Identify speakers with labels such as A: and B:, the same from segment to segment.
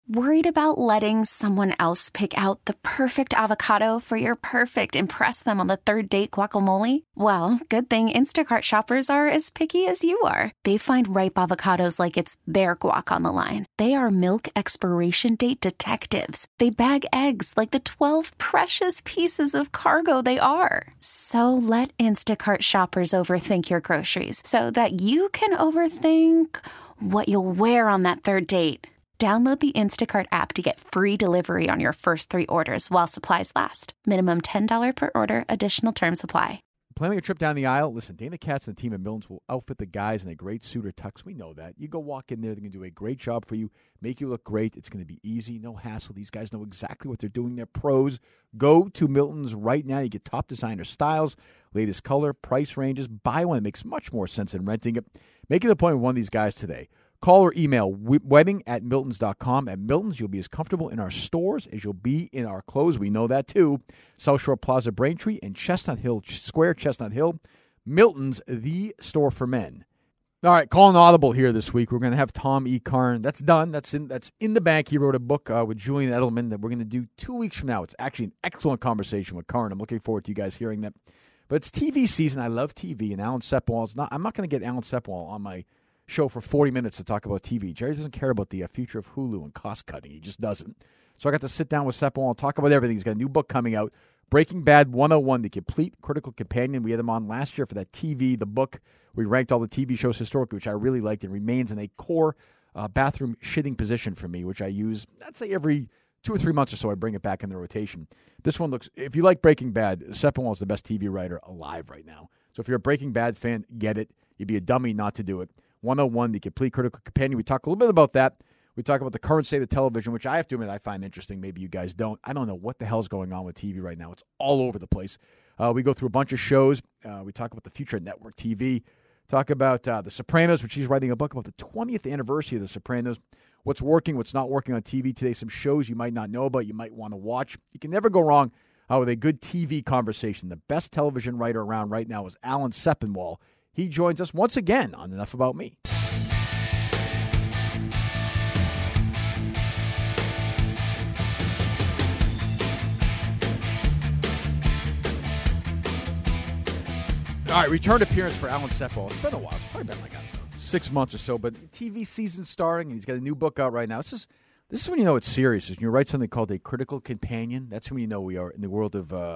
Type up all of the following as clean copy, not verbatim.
A: Worried about letting someone else pick out the perfect avocado for your perfect impress them on the third date guacamole? Well, good thing Instacart shoppers are as picky as you are. They find ripe avocados like it's their guac on the line. They are milk expiration date detectives. They bag eggs like the 12 precious pieces of cargo they are. So let Instacart shoppers overthink your groceries so that you can overthink what you'll wear on that third date. Download the Instacart app to get free delivery on your first 3 orders while supplies last. Minimum $10 per order. Additional terms apply.
B: Planning a trip down the aisle? Listen, Dana Katz and the team at Milton's will outfit the guys in a great suit or tux. We know that. You go walk in there, they're going to do a great job for you, make you look great. It's going to be easy, no hassle. These guys know exactly what they're doing. They're pros. Go to Milton's right now. You get top designer styles, latest color, price ranges. Buy one. It makes much more sense than renting it. Make an appointment with one of these guys today. Call or email wedding@miltons.com. At Miltons, you'll be as comfortable in our stores as you'll be in our clothes. We know that, too. South Shore Plaza, Braintree, and Chestnut Hill Square, Chestnut Hill. Miltons, the store for men. All right, calling audible here this week. We're going to have Tom E. Karn. That's done. That's in the bank. He wrote a book with Julian Edelman that we're going to do 2 weeks from now. It's actually an excellent conversation with Karn. I'm looking forward to you guys hearing that. But it's TV season. I love TV, and Alan Sepinwall's not. I'm not going to get Alan Sepinwall on my show for 40 minutes to talk about TV. Jerry doesn't care about the future of Hulu and cost cutting. He just doesn't. So I got to sit down with Sepinwall and talk about everything. He's got a new book coming out, Breaking Bad 101, The Complete Critical Companion. We had him on last year for that TV, the book. We ranked all the TV shows historically, which I really liked. It remains in a core bathroom shitting position for me, which I use, I'd say every 2 or 3 months or so, I bring it back in the rotation. This one looks, if you like Breaking Bad, Sepinwall is the best TV writer alive right now. So if you're a Breaking Bad fan, get it. You'd be a dummy not to do it. 101, The Complete Critical Companion. We talk a little bit about that. We talk about the current state of television, which I have to admit I find interesting. Maybe you guys don't. I don't know what the hell's going on with TV right now. It's all over the place. We go through a bunch of shows. We talk about the future of network TV. Talk about The Sopranos, which he's writing a book about the 20th anniversary of The Sopranos. What's working, what's not working on TV today. Some shows you might not know about, you might want to watch. You can never go wrong with a good TV conversation. The best television writer around right now is Alan Sepinwall. He joins us once again on Enough About Me. All right, return appearance for Alan Sepinwall. It's been a while. It's probably been like, I don't know, 6 months or so. But TV season's starting, and he's got a new book out right now. This is when you know it's serious. When you write something called A Critical Companion, that's when you know we are in the world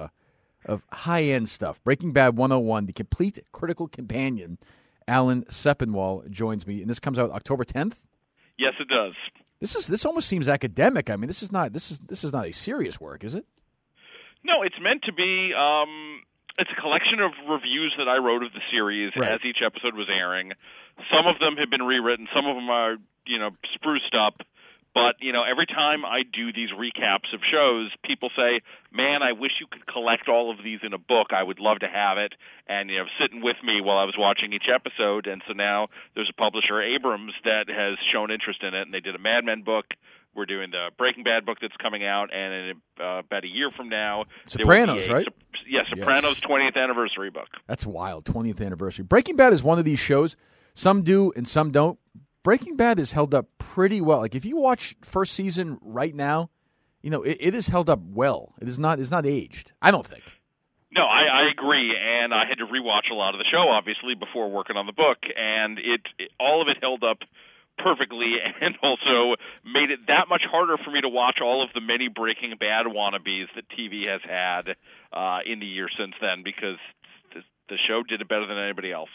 B: of high-end stuff. Breaking Bad 101, The Complete Critical Companion. Alan Sepinwall joins me, and this comes out October 10th?
C: Yes, it does.
B: This almost seems academic. I mean, this is not a serious work, is it?
C: No, it's meant to be. It's a collection of reviews that I wrote of the series as each episode was airing. Some of them have been rewritten. Some of them are, spruced up. But, every time I do these recaps of shows, people say, man, I wish you could collect all of these in a book. I would love to have it. And, sitting with me while I was watching each episode. And so now there's a publisher, Abrams, that has shown interest in it. And they did a Mad Men book. We're doing the Breaking Bad book that's coming out. And in about a year from now,
B: Sopranos, right?
C: Sopranos' 20th anniversary book.
B: That's wild, 20th anniversary. Breaking Bad is one of these shows. Some do and some don't. Breaking Bad is held up pretty well. Like if you watch first season right now, it is held up well. It's not aged, I don't think.
C: No, I agree, and I had to rewatch a lot of the show, obviously, before working on the book, and all of it held up perfectly, and also made it that much harder for me to watch all of the many Breaking Bad wannabes that TV has had in the years since then, because the show did it better than anybody else.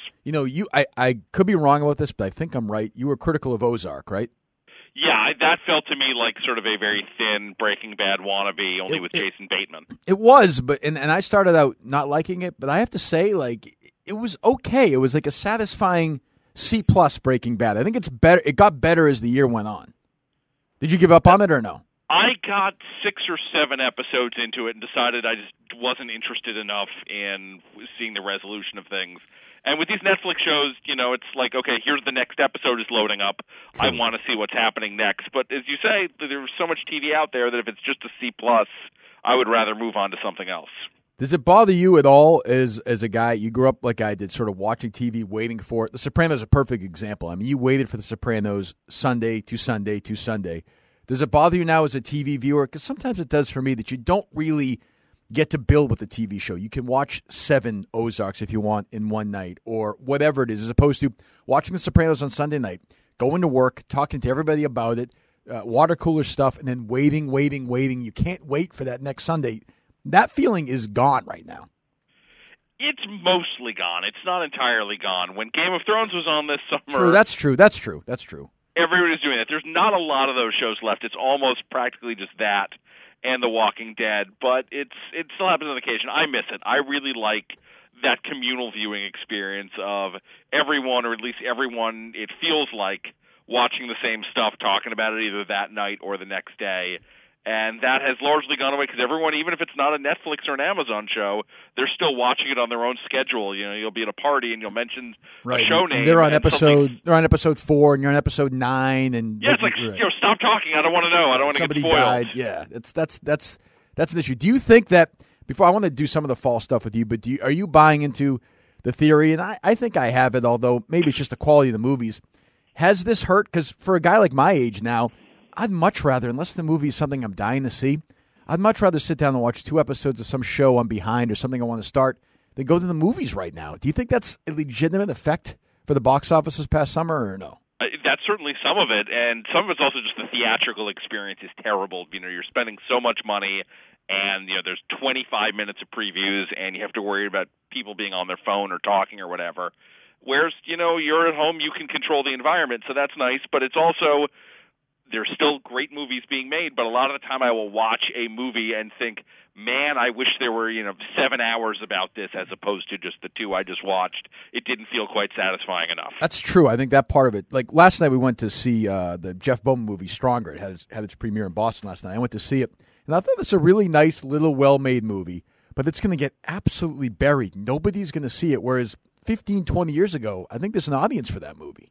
B: I could be wrong about this, but I think I'm right. You were critical of Ozark, right?
C: Yeah, that felt to me like sort of a very thin Breaking Bad wannabe, only with Jason Bateman.
B: It was, but and I started out not liking it, but I have to say, like, it was okay. It was like a satisfying C+ Breaking Bad. I think it's better. It got better as the year went on. Did you give up on it or no?
C: I got 6 or 7 episodes into it and decided I just wasn't interested enough in seeing the resolution of things. And with these Netflix shows, it's like, okay, here's the next episode is loading up. I want to see what's happening next. But as you say, there's so much TV out there that if it's just a C+, I would rather move on to something else.
B: Does it bother you at all as a guy, you grew up like I did, sort of watching TV, waiting for it? The Sopranos is a perfect example. I mean, you waited for The Sopranos Sunday to Sunday to Sunday. Does it bother you now as a TV viewer? Because sometimes it does for me that you don't really get to build with the TV show. You can watch 7 Ozarks if you want in one night or whatever it is, as opposed to watching The Sopranos on Sunday night, going to work, talking to everybody about it, water cooler stuff, and then waiting. You can't wait for that next Sunday. That feeling is gone right now.
C: It's mostly gone. It's not entirely gone. When Game of Thrones was on this summer...
B: True, that's true.
C: Everybody's doing that. There's not a lot of those shows left. It's almost practically just that and The Walking Dead, but it still happens on occasion. I miss it. I really like that communal viewing experience of everyone, or at least everyone, it feels like, watching the same stuff, talking about it either that night or the next day. And that has largely gone away because everyone, even if it's not a Netflix or an Amazon show, they're still watching it on their own schedule. You know, you'll be at a party and you'll mention a show name.
B: They're on episode 4 and you're on episode 9. And
C: yeah, it's like, stop talking. I don't want to know. I don't want to get spoiled.
B: Somebody died. Yeah, that's an issue. Do you think that, before I want to do some of the fall stuff with you, but are you buying into the theory? And I think I have it, although maybe it's just the quality of the movies. Has this hurt? Because for a guy like my age now, I'd much rather, unless the movie is something I'm dying to see, I'd much rather sit down and watch 2 episodes of some show I'm behind or something I want to start than go to the movies right now. Do you think that's a legitimate effect for the box office this past summer or no?
C: That's certainly some of it, and some of it's also just the theatrical experience is terrible. You know, you're spending so much money, and there's 25 minutes of previews, and you have to worry about people being on their phone or talking or whatever. Whereas, you're at home, you can control the environment, so that's nice, but it's also... There's still great movies being made, but a lot of the time I will watch a movie and think, man, I wish there were 7 hours about this as opposed to just the 2 I just watched. It didn't feel quite satisfying enough.
B: That's true. I think that part of it. Like last night we went to see the Jeff Bowman movie Stronger. It had its premiere in Boston last night. I went to see it, and I thought it's a really nice little well-made movie, but it's going to get absolutely buried. Nobody's going to see it, whereas 15, 20 years ago, I think there's an audience for that movie.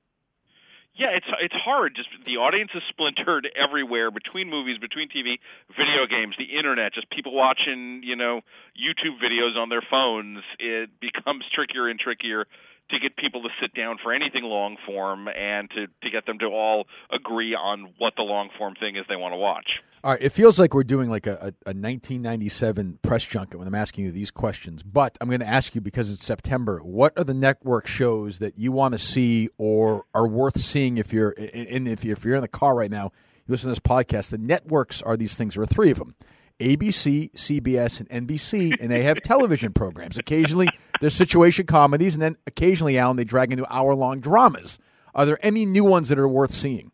C: Yeah, it's hard. Just the audience is splintered everywhere, between movies, between TV, video games, the internet, just people watching, YouTube videos on their phones. It becomes trickier and trickier to get people to sit down for anything long form and to get them to all agree on what the long form thing is they want to watch.
B: All right, it feels like we're doing like a 1997 press junket when I'm asking you these questions, but I'm going to ask you because it's September. What are the network shows that you want to see or are worth seeing if you're in the car right now? You listen to this podcast. The networks are these things. There are 3 of them: ABC, CBS, and NBC, and they have television programs. Occasionally, there's situation comedies, and then occasionally, Alan, they drag into hour-long dramas. Are there any new ones that are worth seeing?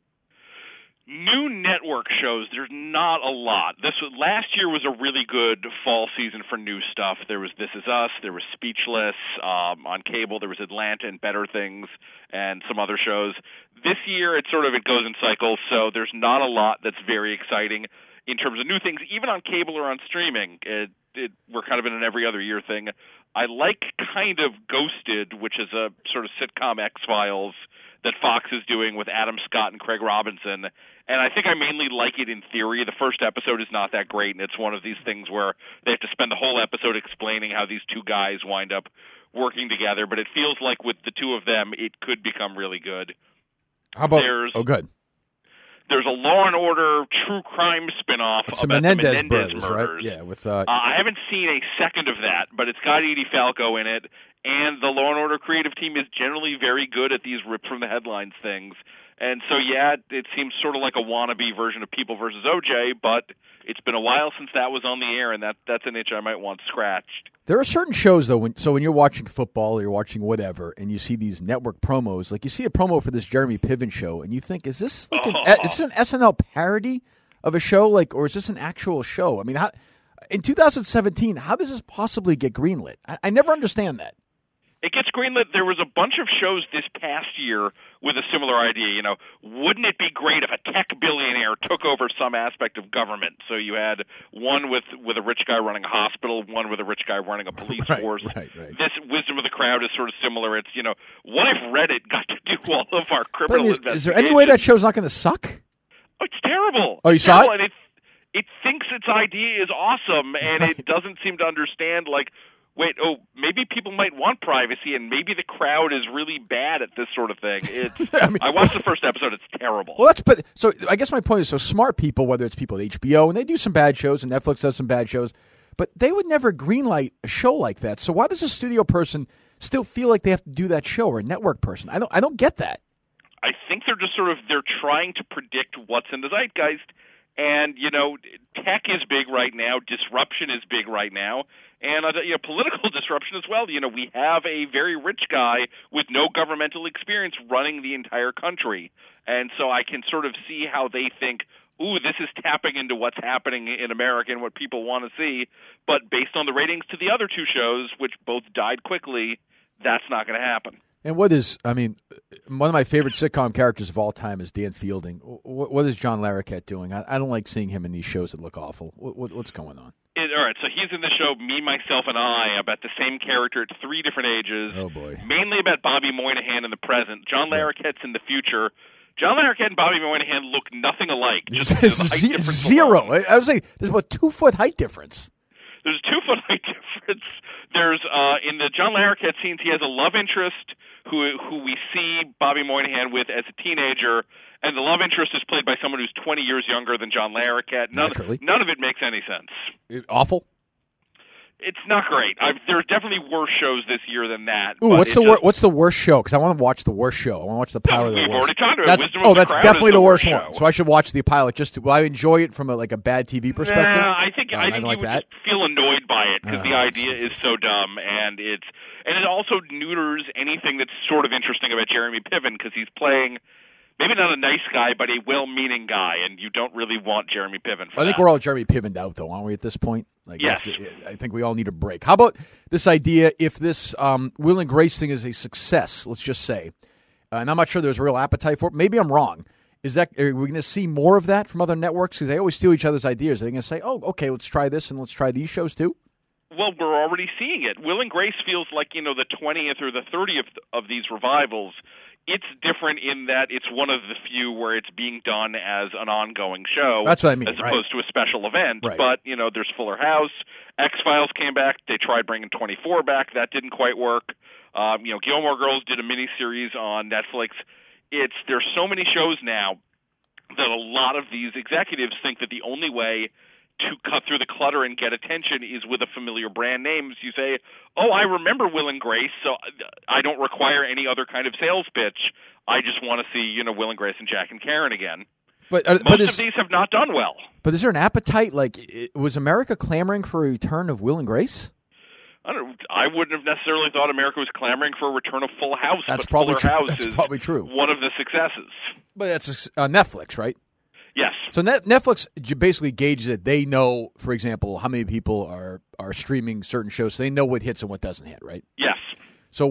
C: New network shows, there's not a lot. Last year was a really good fall season for new stuff. There was This Is Us, there was Speechless, on cable there was Atlanta and Better Things, and some other shows. This year it goes in cycles, so there's not a lot that's very exciting in terms of new things, even on cable or on streaming. We're kind of in an every other year thing. I like kind of Ghosted, which is a sort of sitcom X-Files that Fox is doing with Adam Scott and Craig Robinson. And I think I mainly like it in theory. The first episode is not that great, and it's one of these things where they have to spend the whole episode explaining how these 2 guys wind up working together. But it feels like with the 2 of them, it could become really good.
B: How about... good.
C: There's a Law and Order true crime spinoff about the Menendez murders.
B: Right? Yeah, with
C: I haven't seen a second of that, but it's got Edie Falco in it, and the Law and Order creative team is generally very good at these rip from the headlines things. And so, yeah, it seems sort of like a wannabe version of People versus OJ, but it's been a while since that was on the air, and that's an itch I might want scratched. There
B: are certain shows, though, when you're watching football or you're watching whatever, and you see these network promos, like you see a promo for this Jeremy Piven show, and you think, is this like an SNL parody of a show, or is this an actual show? I mean, in 2017, how does this possibly get greenlit? I never understand that.
C: It gets greenlit. There was a bunch of shows this past year with a similar idea. Wouldn't it be great if a tech billionaire took over some aspect of government? So you had one with a rich guy running a hospital, one with a rich guy running a police force.
B: Right.
C: This Wisdom of the Crowd is sort of similar. It's, what if Reddit got to do all of our criminal investigations?
B: Is there any way that show's not going to suck?
C: Oh, it's terrible.
B: Oh, you saw it?
C: And it thinks its idea is awesome, and it doesn't seem to understand, wait, maybe people might want privacy, and maybe the crowd is really bad at this sort of thing. I watched the first episode; it's terrible.
B: Well, so I guess my point is, so smart people, whether it's people at HBO, and they do some bad shows, and Netflix does some bad shows, but they would never greenlight a show like that. So why does a studio person still feel like they have to do that show, or a network person? I don't get that.
C: I think they're just they're trying to predict what's in the zeitgeist. And, tech is big right now. Disruption is big right now. And, political disruption as well. We have a very rich guy with no governmental experience running the entire country. And so I can sort of see how they think, this is tapping into what's happening in America and what people want to see. But based on the ratings to the other two shows, which both died quickly, that's not going to happen.
B: And one of my favorite sitcom characters of all time is Dan Fielding. What is John Larroquette doing? I don't like seeing him in these shows that look awful. What's going on?
C: All right, so he's in the show Me, Myself, and I about the same character at 3 different ages.
B: Oh, boy.
C: Mainly about Bobby Moynihan in the present. John Larroquette's in the future. John Larroquette and Bobby Moynihan look nothing alike. Just
B: zero. I was saying there's about 2-foot height difference.
C: There's 2-foot height difference. There's in the John Larroquette scenes, he has a love interest who we see Bobby Moynihan with as a teenager, and the love interest is played by someone who's 20 years younger than John Larroquette. None of it makes any sense.
B: Awful.
C: It's not great. There's definitely worse shows this year than that.
B: Ooh, what's the worst show? Because I want to watch the worst show. I want to watch the pilot of the worst.
C: We've already talked about
B: that's definitely the worst one. So I should watch the pilot just to. Will I enjoy it from a bad TV perspective?
C: Nah, I think you would just feel annoyed by it because the idea is so dumb, and it also neuters anything that's sort of interesting about Jeremy Piven because he's playing. Maybe not a nice guy, but a well-meaning guy, and you don't really want Jeremy Piven for
B: I think we're all Jeremy Piven'd out, though, aren't we, at this point?
C: Yes.
B: I think we all need a break. How about this idea, if this Will and Grace thing is a success, let's just say, and I'm not sure there's real appetite for it. Maybe I'm wrong. Are we going to see more of that from other networks? Because they always steal each other's ideas. Are they going to say, okay, let's try this and let's try these shows too?
C: Well, we're already seeing it. Will and Grace feels like, the 20th or the 30th of these revivals. It's different in that it's one of the few where it's being done as an ongoing show.
B: That's what I mean,
C: as opposed to a special event.
B: Right.
C: But, there's Fuller House. X-Files came back. They tried bringing 24 back. That didn't quite work. Gilmore Girls did a miniseries on Netflix. There's so many shows now that a lot of these executives think that the only way to cut through the clutter and get attention is with a familiar brand name. You say, I remember Will and Grace, so I don't require any other kind of sales pitch. I just want to see, Will and Grace and Jack and Karen again. Most of these have not done well.
B: But is there an appetite? Was America clamoring for a return of Will and Grace?
C: I wouldn't have necessarily thought America was clamoring for a return of Full House.
B: That's
C: but
B: probably
C: Fuller
B: true.
C: House
B: That's probably true.
C: One of the successes.
B: But that's Netflix, right?
C: Yes.
B: So Netflix basically gauges it. They know, for example, how many people are streaming certain shows. So they know what hits and what doesn't hit, right?
C: Yes.
B: So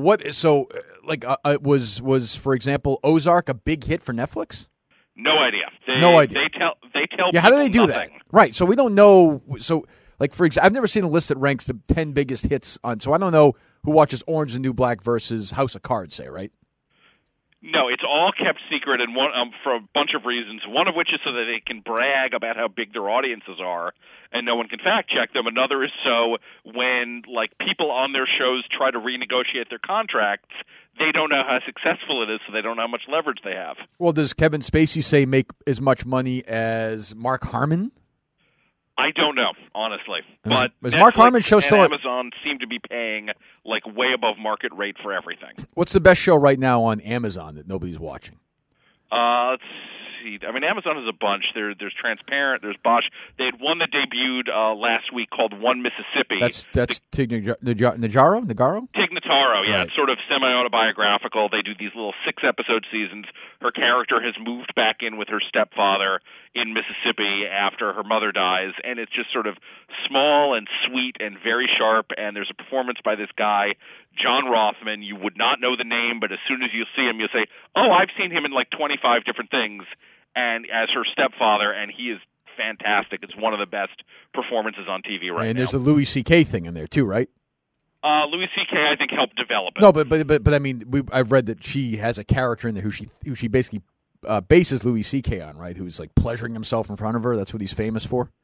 B: was for example Ozark a big hit for Netflix?
C: No idea.
B: No idea.
C: They tell.
B: Yeah, how do they do
C: nothing.
B: that? Right. So we don't know. So for example, I've never seen a list that ranks the 10 biggest hits on. So I don't know who watches Orange is the New Black versus House of Cards. Say right.
C: No, it's all kept secret, and for a bunch of reasons. One of which is so that they can brag about how big their audiences are, and no one can fact check them. Another is so when people on their shows try to renegotiate their contracts, they don't know how successful it is, so they don't know how much leverage they have.
B: Well, does Kevin Spacey make as much money as Mark Harmon?
C: I don't know, honestly. But
B: is Mark Harmon show still?
C: Amazon seem to be paying way above market rate for everything.
B: What's the best show right now on Amazon that nobody's watching?
C: Let's see. I mean, Amazon has a bunch. There's Transparent. There's Bosch. They had one that debuted last week called One Mississippi.
B: That's Tig Notaro?
C: Tig Notaro, yeah.
B: Right.
C: It's sort of semi-autobiographical. They do these little 6-episode seasons. Her character has moved back in with her stepfather in Mississippi after her mother dies, and it's just sort of small and sweet and very sharp, and there's a performance by this guy, John Rothman. You would not know the name, but as soon as you see him, you'll say, I've seen him in 25 different things, and as her stepfather, and he is fantastic. It's one of the best performances on TV right now.
B: And there's the Louis C.K. thing in there too, right?
C: Louis C.K. I think helped develop it.
B: No, but I mean, I've read that she has a character in there who she basically bases Louis C.K. on, right? Who's pleasuring himself in front of her. That's what he's famous for.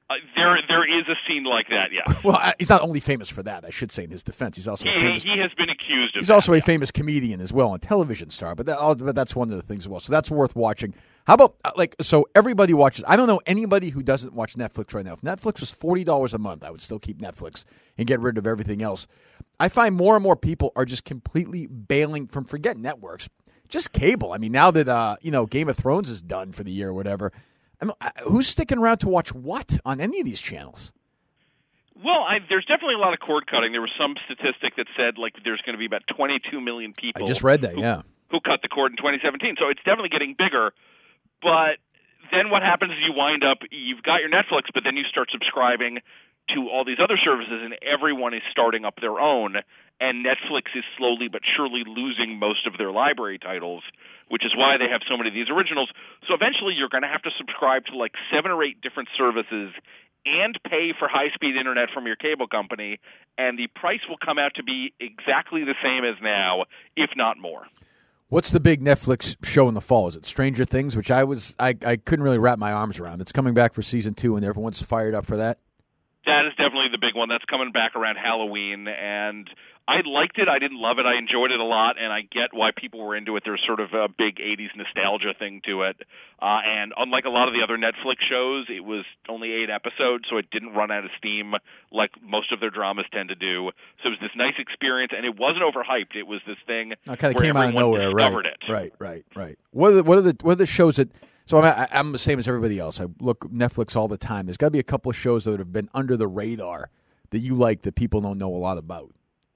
C: There is a scene like that, yeah.
B: Well, he's not only famous for that, I should say in his defense. He's also famous.
C: He has been accused of
B: He's
C: that,
B: also a famous comedian as well, and television star. But that's one of the things as well. So that's worth watching. How about so everybody watches? I don't know anybody who doesn't watch Netflix right now. If Netflix was $40 a month, I would still keep Netflix and get rid of everything else. I find more and more people are just completely bailing from forget networks, just cable. I mean, now that Game of Thrones is done for the year or whatever. Who's sticking around to watch what on any of these channels?
C: Well, there's definitely a lot of cord cutting. There was some statistic that said there's going to be about 22 million people.
B: I just read that,
C: who cut the cord in 2017. So it's definitely getting bigger. But then what happens is you've got your Netflix, but then you start subscribing to all these other services, and everyone is starting up their own. And Netflix is slowly but surely losing most of their library titles, which is why they have so many of these originals. So eventually you're going to have to subscribe to 7 or 8 different services and pay for high-speed internet from your cable company, and the price will come out to be exactly the same as now, if not more.
B: What's the big Netflix show in the fall? Is it Stranger Things, which I couldn't really wrap my arms around? It's coming back for season 2, and everyone's fired up for that?
C: That is definitely the big one. That's coming back around Halloween, and I liked it. I didn't love it. I enjoyed it a lot, and I get why people were into it. There's sort of a big 80s nostalgia thing to it. And unlike a lot of the other Netflix shows, it was only 8 episodes, so it didn't run out of steam like most of their dramas tend to do. So it was this nice experience, and it wasn't overhyped. It was this thing
B: kind of
C: where
B: came out of nowhere,
C: discovered it.
B: Right. What are the shows that? So I'm the same as everybody else. I look Netflix all the time. There's got to be a couple of shows that have been under the radar that you like that people don't know a lot about.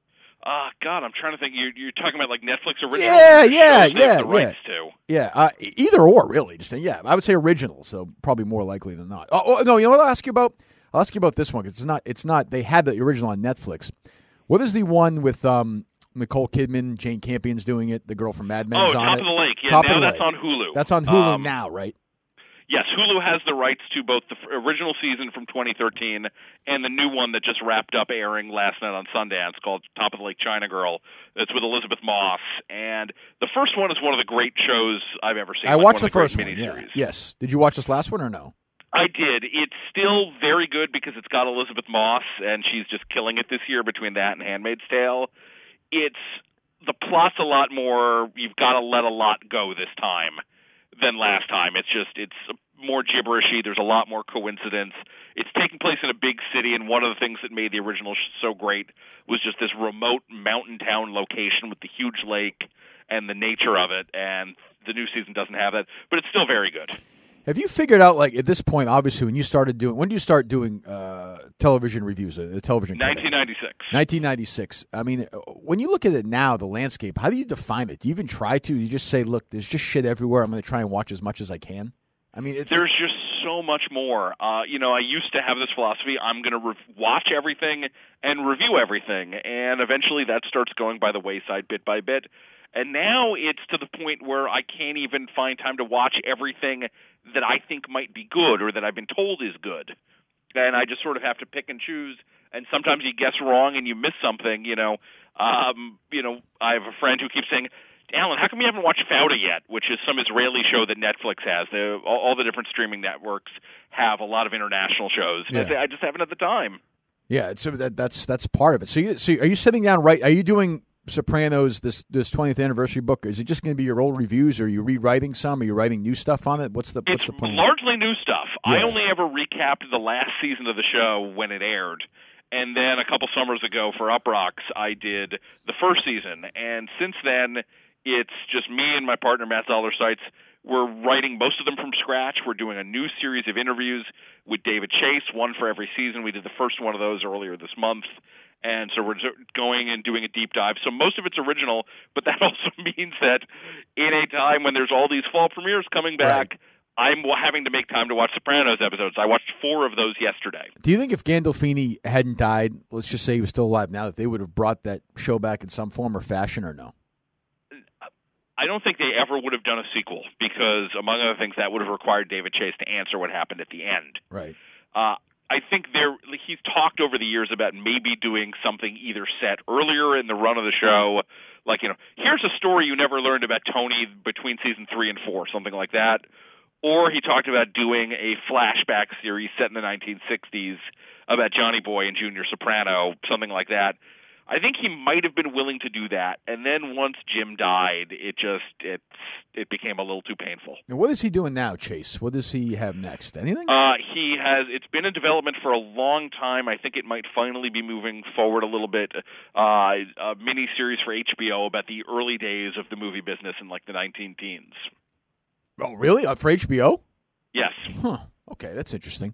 C: God, I'm trying to think. You're talking about Netflix originals?
B: Yeah.
C: Rights to.
B: Yeah, either or really. Just I would say original. So probably more likely than not. Oh no, you know what? I'll ask you about this one because it's not. They had the original on Netflix. What is the one with Nicole Kidman? Jane Campion's doing it. The girl from Mad Men's on it.
C: Top of the Lake. Yeah, now that's on Hulu.
B: That's on Hulu now, right?
C: Yes, Hulu has the rights to both the original season from 2013 and the new one that just wrapped up airing last night on Sundance called Top of the Lake China Girl. It's with Elizabeth Moss. And the first one is one of the great shows I've ever seen.
B: I watched the first one, yeah. Yes. Did you watch this last one or no?
C: I did. It's still very good because it's got Elizabeth Moss, and she's just killing it this year between that and Handmaid's Tale. The plot's a lot more, you've got to let a lot go this time than last time. It's more gibberishy. There's a lot more coincidence. It's taking place in a big city, and one of the things that made the original so great was just this remote mountain town location with the huge lake and the nature of it, and the new season doesn't have that, but it's still very good.
B: Have you figured out, at this point, obviously, when did you start doing television reviews, the television
C: 1996.
B: 1996. I mean, when you look at it now, the landscape, how do you define it? Do you even try to? Do you just say, look, there's just shit everywhere. I'm going to try and watch as much as I can? I mean,
C: there's just so much more. I used to have this philosophy, I'm going to watch everything and review everything, and eventually that starts going by the wayside bit by bit. And now it's to the point where I can't even find time to watch everything that I think might be good or that I've been told is good. And I just sort of have to pick and choose. And sometimes you guess wrong and you miss something. I have a friend who keeps saying, Alan, how come you haven't watched Fauda yet, which is some Israeli show that Netflix has? All the different streaming networks have a lot of international shows. And I just haven't had the time.
B: Yeah, so that's part of it. So are you sitting down are you doing Sopranos, this 20th anniversary book? Is it just going to be your old reviews, or are you rewriting some? Are you writing new stuff on it? What's the plan?
C: It's largely new stuff. Yeah. I only ever recapped the last season of the show when it aired. And then a couple summers ago for Uprocks, I did the first season. And since then, it's just me and my partner, Matt Zoller Seitz. We're writing most of them from scratch. We're doing a new series of interviews with David Chase, one for every season. We did the first one of those earlier this month. And so we're going and doing a deep dive. So most of it's original, but that also means that in a time when there's all these fall premieres coming back, right, I'm having to make time to watch Sopranos episodes. I watched 4 of those yesterday.
B: Do you think if Gandolfini hadn't died, let's just say he was still alive now, that they would have brought that show back in some form or fashion, or no?
C: I don't think they ever would have done a sequel because, among other things, that would have required David Chase to answer what happened at the end.
B: Right.
C: I think he's talked over the years about maybe doing something either set earlier in the run of the show, here's a story you never learned about Tony between season 3 and 4, something like that, or he talked about doing a flashback series set in the 1960s about Johnny Boy and Junior Soprano, something like that. I think he might have been willing to do that, and then once Jim died, it became a little too painful.
B: And what is he doing now, Chase? What does he have next? Anything?
C: It's been in development for a long time. I think it might finally be moving forward a little bit. A mini-series for HBO about the early days of the movie business in like the 19-teens.
B: Oh, really? For HBO?
C: Yes.
B: Huh. Okay, that's interesting.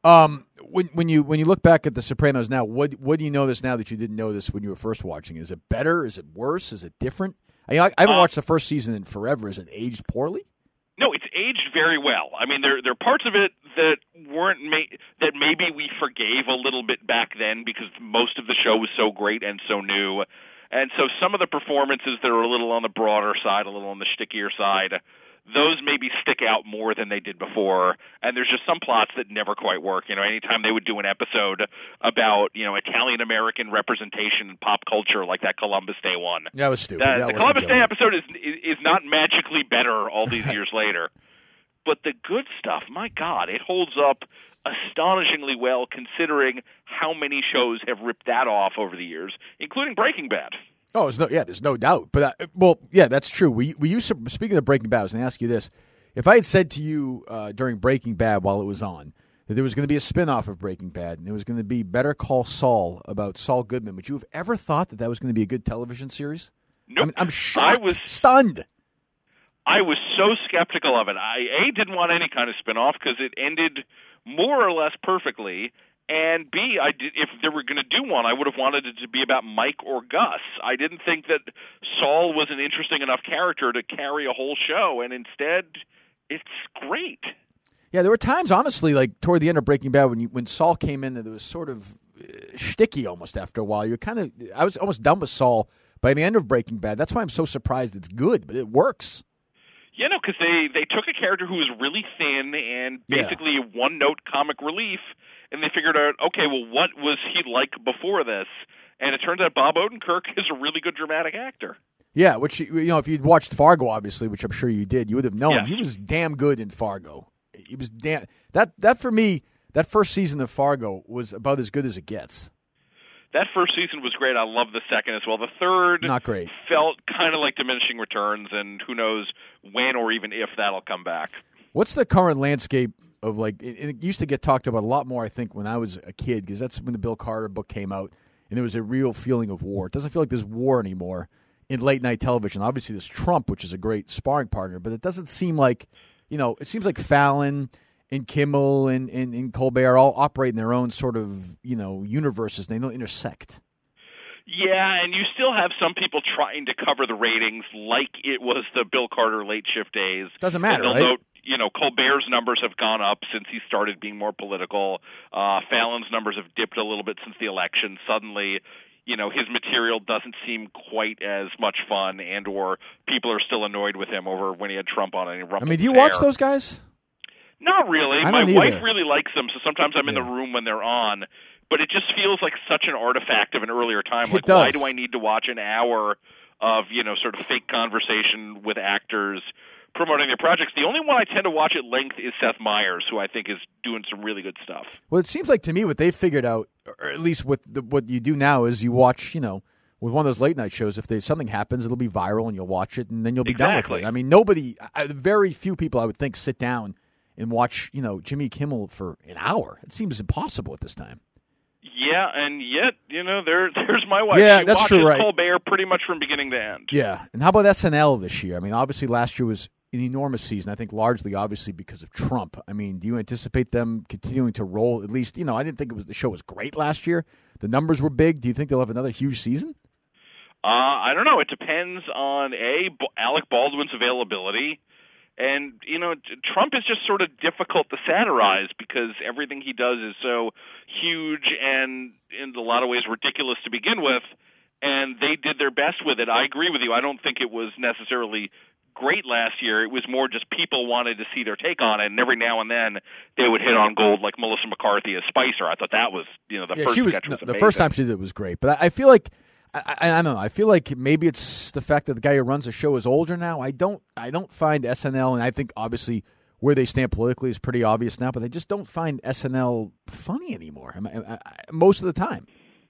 B: When you look back at The Sopranos now, what do you notice now that you didn't know this when you were first watching? Is it better? Is it worse? Is it different? I haven't watched the first season in forever. Is it aged poorly?
C: No, it's aged very well. I mean, there are parts of it that weren't that maybe we forgave a little bit back then because most of the show was so great and so new, and so some of the performances that are a little on the broader side, a little on the stickier side, those maybe stick out more than they did before. And there's just some plots that never quite work. You know, anytime they would do an episode about, you know, Italian-American representation in pop culture, like that Columbus Day one.
B: That was stupid.
C: The Columbus Day episode is not magically better all these years later. But the good stuff, my God, it holds up astonishingly well considering how many shows have ripped that off over the years, including Breaking Bad.
B: Oh, there's no doubt. But, that's true. We used to, speaking of Breaking Bad, I was going to ask you this. If I had said to you during Breaking Bad while it was on that there was going to be a spinoff of Breaking Bad and there was going to be Better Call Saul about Saul Goodman, would you have ever thought that was going to be a good television series?
C: Nope.
B: I'm shocked. I was stunned.
C: I was so skeptical of it. I didn't want any kind of spinoff because it ended more or less perfectly. And B, if they were going to do one, I would have wanted it to be about Mike or Gus. I didn't think that Saul was an interesting enough character to carry a whole show, and instead, it's great.
B: Yeah, there were times, honestly, like toward the end of Breaking Bad, when Saul came in, that it was sort of shticky almost after a while. I was almost done with Saul by the end of Breaking Bad. That's why I'm so surprised it's good, but it works.
C: Yeah, no, because they took a character who was really thin and basically a one-note comic relief, and they figured out, okay, well, what was he like before this? And it turns out Bob Odenkirk is a really good dramatic actor.
B: Yeah, which, if you'd watched Fargo, obviously, which I'm sure you did, you would have known.
C: Yes.
B: He was damn good in Fargo. He was that for me, that first season of Fargo was about as good as it gets.
C: That first season was great. I love the second as well. The third
B: not great.
C: Felt kind of like diminishing returns, and who knows when or even if that'll come back.
B: What's the current landscape of, like, it used to get talked about a lot more, I think, when I was a kid, because that's when the Bill Carter book came out, and there was a real feeling of war. It doesn't feel like there's war anymore in late-night television. Obviously, there's Trump, which is a great sparring partner, but it doesn't seem like, it seems like Fallon and Kimmel and Colbert all operate in their own sort of, universes, and they don't intersect. Yeah,
C: and you still have some people trying to cover the ratings like it was the Bill Carter late shift days.
B: Doesn't matter, right?
C: Note, Colbert's numbers have gone up since he started being more political. Fallon's numbers have dipped a little bit since the election. Suddenly, his material doesn't seem quite as much fun, and or people are still annoyed with him over when he had Trump on and he rumbled.
B: I mean, do you watch those guys?
C: Not really. My wife really likes them, so sometimes I'm in the room when they're on. But it just feels like such an artifact of an earlier time. Like, why do I need to watch an hour of, sort of fake conversation with actors promoting their projects? The only one I tend to watch at length is Seth Meyers, who I think is doing some really good stuff.
B: Well, it seems like to me what they figured out, or at least what you do now, is you watch, with one of those late night shows, if something happens, it'll be viral and you'll watch it and then you'll be done with it. I mean, very few people I would think sit down and watch, Jimmy Kimmel for an hour. It seems impossible at this time.
C: Yeah, and yet, there's my wife.
B: Yeah,
C: she
B: that's true, right?
C: Colbert pretty much from beginning to end.
B: Yeah, and how about SNL this year? I mean, obviously last year was an enormous season, I think largely, obviously, because of Trump. I mean, do you anticipate them continuing to roll? At least, I didn't think the show was great last year. The numbers were big. Do you think they'll have another huge season?
C: I don't know. It depends on, Alec Baldwin's availability. And, Trump is just sort of difficult to satirize because everything he does is so huge and in a lot of ways ridiculous to begin with, and they did their best with it. I agree with you. I don't think it was necessarily great last year. It was more just people wanted to see their take on it, and every now and then they would hit on gold like Melissa McCarthy as Spicer. I thought that was, first sketch was amazing.
B: The first time she did it was great, but I feel like I don't know. I feel like maybe it's the fact that the guy who runs the show is older now. I don't find SNL, and I think obviously where they stand politically is pretty obvious now, but they just don't find SNL funny anymore most of the time.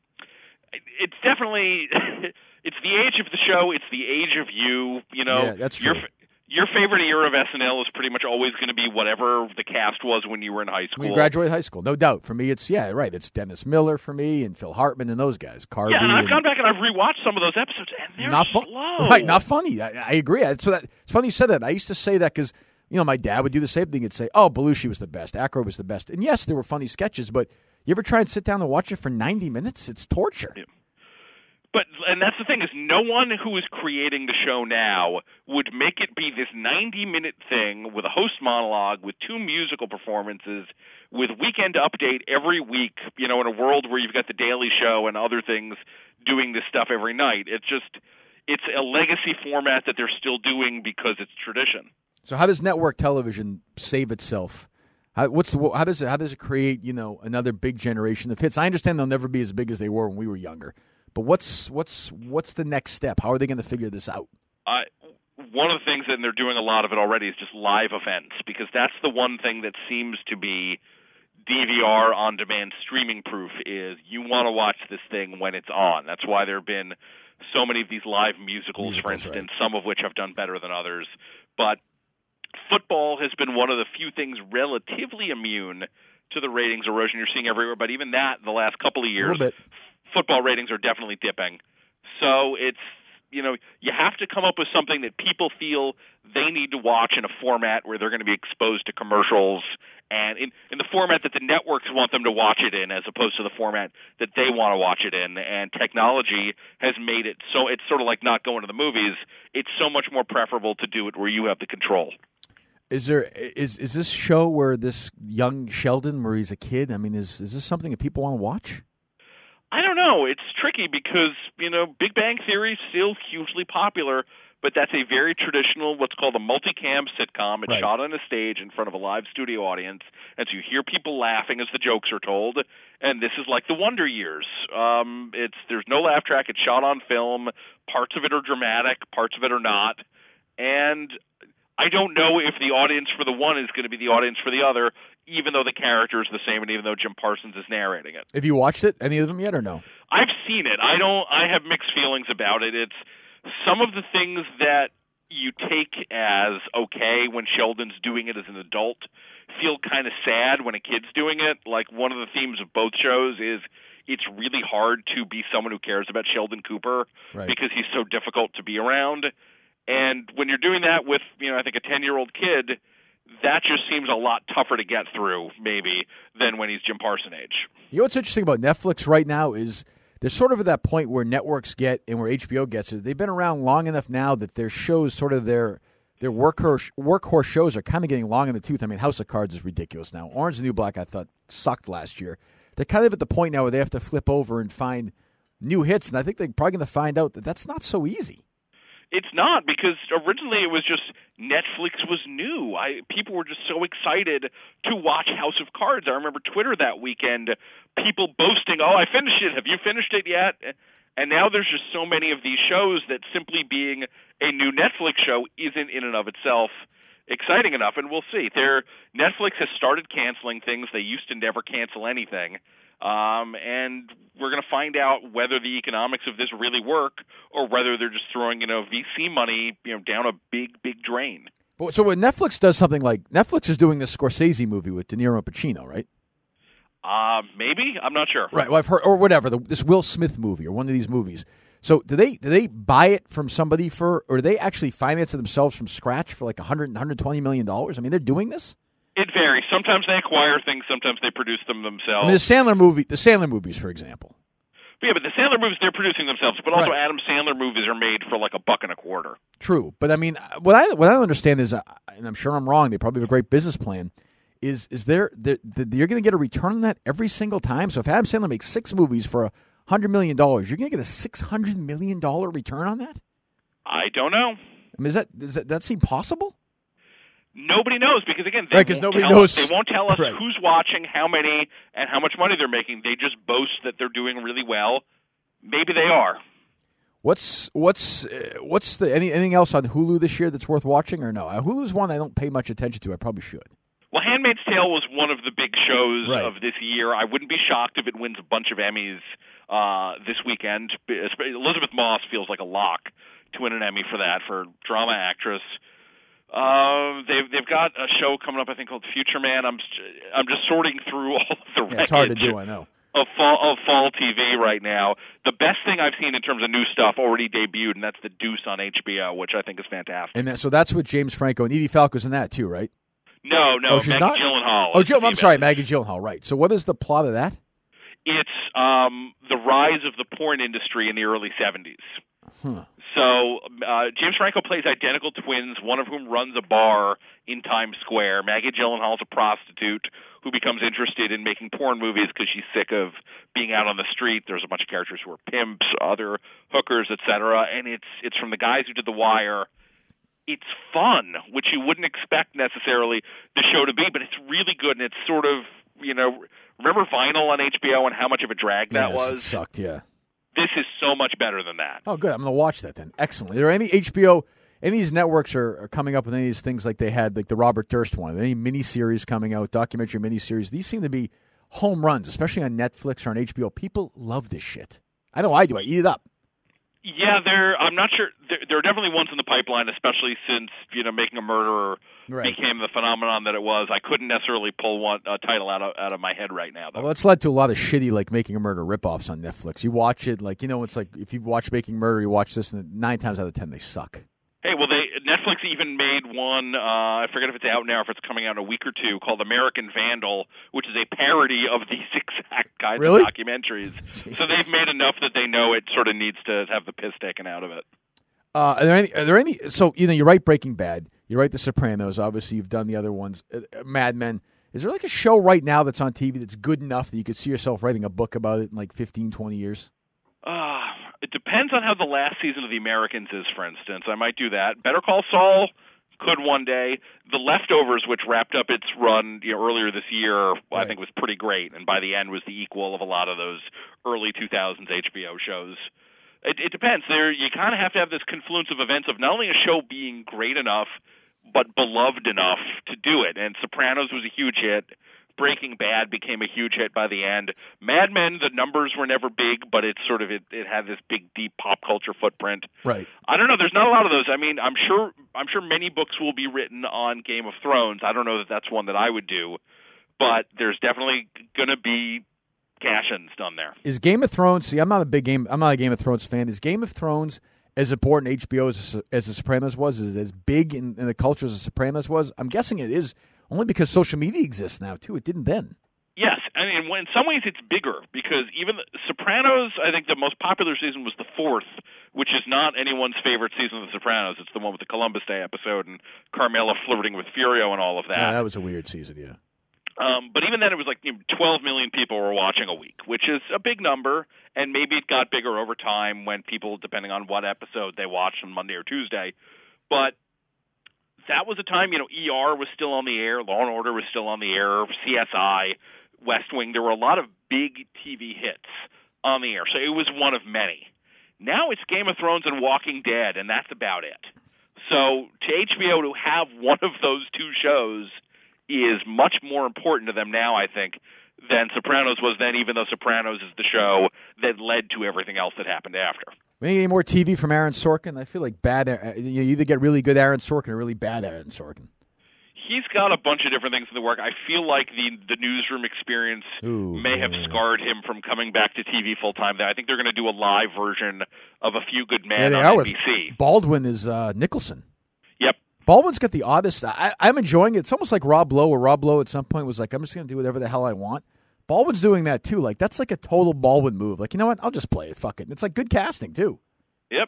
C: It's definitely it's the age of the show. It's the age of you.
B: Yeah, that's true.
C: Your favorite era of SNL is pretty much always going to be whatever the cast was when you were in high school.
B: When you graduated high school, no doubt. For me, it's It's Dennis Miller for me, and Phil Hartman and those guys. Carvey.
C: Yeah, and I've gone back and I've rewatched some of those episodes, and they're
B: not
C: slow.
B: Right, not funny. I agree. So it's funny you said that. I used to say that because my dad would do the same thing. He'd say, "Oh, Belushi was the best. Aykroyd was the best." And yes, there were funny sketches, but you ever try and sit down and watch it for 90 minutes? It's torture.
C: Yeah. And that's the thing, is no one who is creating the show now would make it be this 90-minute thing with a host monologue, with 2 musical performances, with Weekend Update every week, in a world where you've got The Daily Show and other things doing this stuff every night. It's a legacy format that they're still doing because it's tradition.
B: So how does network television save itself? How does it create, another big generation of hits? I understand they'll never be as big as they were when we were younger. But what's the next step? How are they going to figure this out?
C: One of the things, and they're doing a lot of it already, is just live events, because that's the one thing that seems to be DVR on-demand streaming proof, is you want to watch this thing when it's on. That's why there have been so many of these live musicals, for instance, right. Some of which have done better than others. But football has been one of the few things relatively immune to the ratings erosion you're seeing everywhere, but even that, the last couple of years, football ratings are definitely dipping. So it's, you have to come up with something that people feel they need to watch in a format where they're going to be exposed to commercials, and in the format that the networks want them to watch it in, as opposed to the format that they want to watch it in. And technology has made it so it's sort of like not going to the movies. It's so much more preferable to do it where you have the control.
B: Is this show where this young Sheldon, where he's a kid, is this something that people want to watch?
C: I don't know. It's tricky because, Big Bang Theory is still hugely popular, but that's a very traditional, what's called a multicam sitcom. It's
B: right.
C: Shot on a stage in front of a live studio audience, and so you hear people laughing as the jokes are told, and this is like the Wonder Years. There's no laugh track. It's shot on film. Parts of it are dramatic, parts of it are not, and I don't know if the audience for the one is going to be the audience for the other, even though the character is the same and even though Jim Parsons is narrating it.
B: Have you watched it, any of them yet, or no?
C: I've seen it. I have mixed feelings about it. It's some of the things that you take as okay when Sheldon's doing it as an adult feel kind of sad when a kid's doing it. Like, one of the themes of both shows is it's really hard to be someone who cares about Sheldon Cooper
B: right.
C: because he's so difficult to be around. And when you're doing that with, I think a 10-year-old kid, that just seems a lot tougher to get through, maybe, than when he's Jim Parsons age.
B: You know what's interesting about Netflix right now is they're sort of at that point where networks get and where HBO gets it. They've been around long enough now that their shows, sort of their workhorse shows, are kind of getting long in the tooth. House of Cards is ridiculous now. Orange is the New Black, I thought, sucked last year. They're kind of at the point now where they have to flip over and find new hits, and I think they're probably going to find out that that's not so easy.
C: It's not, because originally it was just Netflix was new. People were just so excited to watch House of Cards. I remember Twitter that weekend, people boasting, "Oh, I finished it. Have you finished it yet?" And now there's just so many of these shows that simply being a new Netflix show isn't in and of itself exciting enough. And we'll see. Netflix has started canceling things. They used to never cancel anything. And we're going to find out whether the economics of this really work or whether they're just throwing, VC money, down a big, big drain.
B: So when Netflix does something like Netflix is doing this Scorsese movie with De Niro and Pacino, right?
C: Maybe. I'm not sure.
B: Right. Well, I've heard, or whatever, this Will Smith movie or one of these movies. So do they buy it from somebody or do they actually finance it themselves from scratch for like $120 million? They're doing this?
C: It varies. Sometimes they acquire things. Sometimes they produce them themselves.
B: The Sandler movies, for example.
C: But but the Sandler movies, they're producing themselves. But also,
B: right.
C: Adam Sandler movies are made for like $1.25.
B: True, but what I don't understand is, and I'm sure I'm wrong. They probably have a great business plan. Is you're going to get a return on that every single time? So if Adam Sandler makes 6 movies for $100 million, you're going to get a $600 million return on that?
C: I don't know.
B: Does that seem possible?
C: Nobody knows, because again,
B: they
C: won't tell us
B: right.
C: who's watching, how many, and how much money they're making. They just boast that they're doing really well. Maybe they are.
B: What's the anything else on Hulu this year that's worth watching or no? Hulu's one I don't pay much attention to. I probably should.
C: Well, Handmaid's Tale was one of the big shows
B: Right.
C: of this year. I wouldn't be shocked if it wins a bunch of Emmys this weekend. Elizabeth Moss feels like a lock to win an Emmy for that, for drama actress. They've got a show coming up, I think, called Future Man. I'm just sorting through all of the wreckage.
B: It's hard to do, I know.
C: Of fall TV right now. The best thing I've seen in terms of new stuff already debuted, and that's The Deuce on HBO, which I think is fantastic.
B: And so that's with James Franco and Edie Falco's in that too, right?
C: No,
B: she's
C: Maggie
B: not?
C: Gyllenhaal.
B: I'm sorry, Maggie Gyllenhaal, right. So what is the plot of that?
C: It's the rise of the porn industry in the early 70s.
B: Huh.
C: So James Franco plays identical twins, one of whom runs a bar in Times Square. Maggie Gyllenhaal is a prostitute who becomes interested in making porn movies because she's sick of being out on the street. There's a bunch of characters who are pimps, other hookers, etc. And it's from the guys who did The Wire. It's fun, which you wouldn't expect necessarily the show to be, but it's really good, and it's sort of, remember Vinyl on HBO and how much of a drag that was?
B: It sucked, yeah.
C: This is so much better than that.
B: Oh, good. I'm going to watch that then. Excellent. Are there any HBO, any of these networks are coming up with any of these things like they had, like the Robert Durst one? Are there any miniseries coming out, documentary miniseries? These seem to be home runs, especially on Netflix or on HBO. People love this shit. I know I do. I eat it up.
C: Yeah, I'm not sure. There are definitely ones in the pipeline, especially since Making a Murderer became the phenomenon that it was. I couldn't necessarily pull a title out of my head right now, though.
B: Well, it's led to a lot of shitty like Making a Murderer ripoffs on Netflix. You watch it it's like if you watch Making Murder, you watch this, and 9 times out of 10 they suck.
C: Hey, well, Netflix even made one, I forget if it's out now or if it's coming out in a week or two, called American Vandal, which is a parody of these exact kinds of documentaries. Jesus. So they've made enough that they know it sort of needs to have the piss taken out of it.
B: Are there any? So, you write Breaking Bad, you write The Sopranos, obviously you've done the other ones, Mad Men. Is there like a show right now that's on TV that's good enough that you could see yourself writing a book about it in like 15, 20 years?
C: It depends on how the last season of The Americans is, for instance. I might do that. Better Call Saul could one day. The Leftovers, which wrapped up its run earlier this year, I think was pretty great, and by the end was the equal of a lot of those early 2000s HBO shows. It depends. You kind of have to have this confluence of events of not only a show being great enough, but beloved enough to do it. And Sopranos was a huge hit. Breaking Bad became a huge hit by the end. Mad Men, the numbers were never big, but it had this big, deep pop culture footprint.
B: Right.
C: I don't know. There's not a lot of those. I mean, I'm sure many books will be written on Game of Thrones. I don't know that that's one that I would do, but there's definitely going to be cash-ins done there.
B: Is Game of Thrones? See, I'm not a Game of Thrones fan. Is Game of Thrones as important to HBO as The Sopranos was? Is it as big in the culture as The Sopranos was? I'm guessing it is. Only because social media exists now, too. It didn't then.
C: Yes. I mean, in some ways it's bigger because even The Sopranos, I think the most popular season was the 4th, which is not anyone's favorite season of The Sopranos. It's the one with the Columbus Day episode and Carmela flirting with Furio and all of that.
B: Yeah, that was a weird season, yeah.
C: But even then it was like 12 million people were watching a week, which is a big number, and maybe it got bigger over time when people, depending on what episode they watched on Monday or Tuesday. But that was a time, ER was still on the air, Law and Order was still on the air, CSI, West Wing. There were a lot of big TV hits on the air, so it was one of many. Now it's Game of Thrones and Walking Dead, and that's about it. So to HBO to have one of those two shows is much more important to them now, I think, than Sopranos was then, even though Sopranos is the show that led to everything else that happened after.
B: Any more TV from Aaron Sorkin? I feel like you either get really good Aaron Sorkin or really bad Aaron Sorkin.
C: He's got a bunch of different things in the work. I feel like the newsroom experience may have scarred him from coming back to TV full-time. I think they're going to do a live version of A Few Good Men on NBC.
B: Baldwin is Nicholson.
C: Yep.
B: Baldwin's got the oddest. I'm enjoying it. It's almost like Rob Lowe, where Rob Lowe at some point was like, I'm just going to do whatever the hell I want. Baldwin's doing that, too. Like, that's like a total Baldwin move. Like, you know what? I'll just play it. Fuck it. It's like good casting, too.
C: Yep.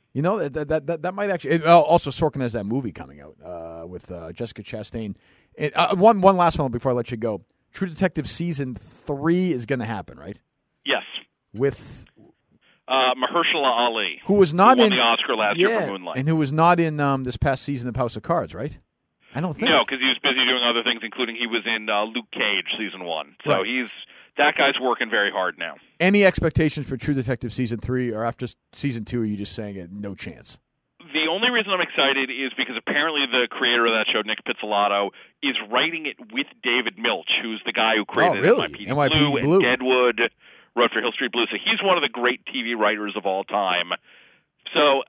B: That might actually. Also, Sorkin has that movie coming out with Jessica Chastain. One last one before I let you go. True Detective Season 3 is going to happen, right?
C: Yes.
B: With
C: Mahershala Ali,
B: who was not
C: won
B: in
C: the Oscar last year for Moonlight,
B: and who was not in this past season of House of Cards, right? I don't think.
C: No, because he was busy doing other things, including he was in Luke Cage season 1. So
B: right.
C: that guy's working very hard now.
B: Any expectations for True Detective Season 3, or after Season 2, are you just saying it, no chance?
C: The only reason I'm excited is because apparently the creator of that show, Nick Pizzolatto, is writing it with David Milch, who's the guy who created NYPD Blue and Deadwood, wrote for Hill Street Blues. So he's one of the great TV writers of all time. So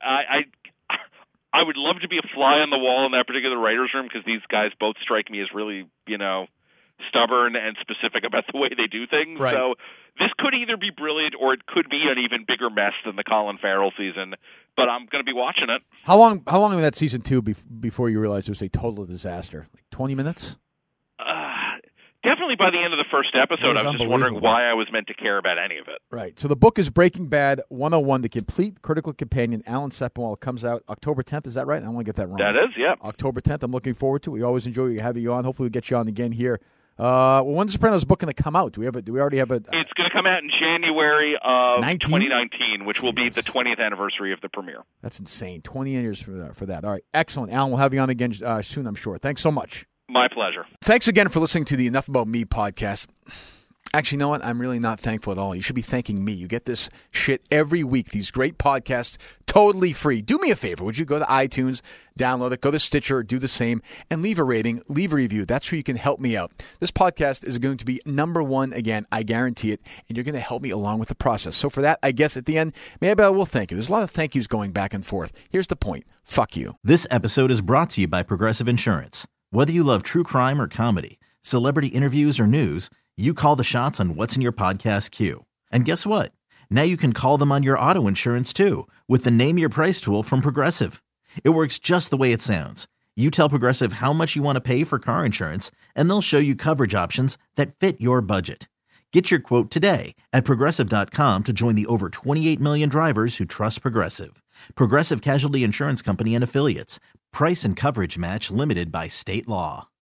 C: I would love to be a fly on the wall in that particular writer's room, because these guys both strike me as really, stubborn and specific about the way they do things.
B: Right.
C: So this could either be brilliant or it could be an even bigger mess than the Colin Farrell season, but I'm going to be watching it.
B: How long in that Season 2 before you realized it was a total disaster? Like 20 minutes?
C: Definitely by the end of the first episode, I was just wondering why I was meant to care about any of it.
B: Right. So the book is Breaking Bad 101, The Complete Critical Companion. Alan Sepinwall comes out October 10th. Is that right? I don't want to get that wrong.
C: That is, yeah.
B: October 10th. I'm looking forward to it. We always enjoy having you on. Hopefully we'll get you on again here. When's the Sopranos book going to come out? Do we already have a...
C: It's going to come out in January of 2019, which will be the 20th anniversary of the premiere.
B: That's insane. 20 years for that. All right. Excellent. Alan, we'll have you on again soon, I'm sure. Thanks so much.
C: My pleasure.
B: Thanks again for listening to the Enough About Me podcast. Actually, you know what? I'm really not thankful at all. You should be thanking me. You get this shit every week, these great podcasts, totally free. Do me a favor. Would you go to iTunes, download it, go to Stitcher, do the same, and leave a rating, leave a review. That's where you can help me out. This podcast is going to be #1 again. I guarantee it. And you're going to help me along with the process. So for that, I guess at the end, maybe I will thank you. There's a lot of thank yous going back and forth. Here's the point. Fuck you.
D: This episode is brought to you by Progressive Insurance. Whether you love true crime or comedy, celebrity interviews or news, you call the shots on what's in your podcast queue. And guess what? Now you can call them on your auto insurance too, with the Name Your Price tool from Progressive. It works just the way it sounds. You tell Progressive how much you want to pay for car insurance, and they'll show you coverage options that fit your budget. Get your quote today at Progressive.com to join the over 28 million drivers who trust Progressive. Progressive Casualty Insurance Company and Affiliates. Price and coverage match limited by state law.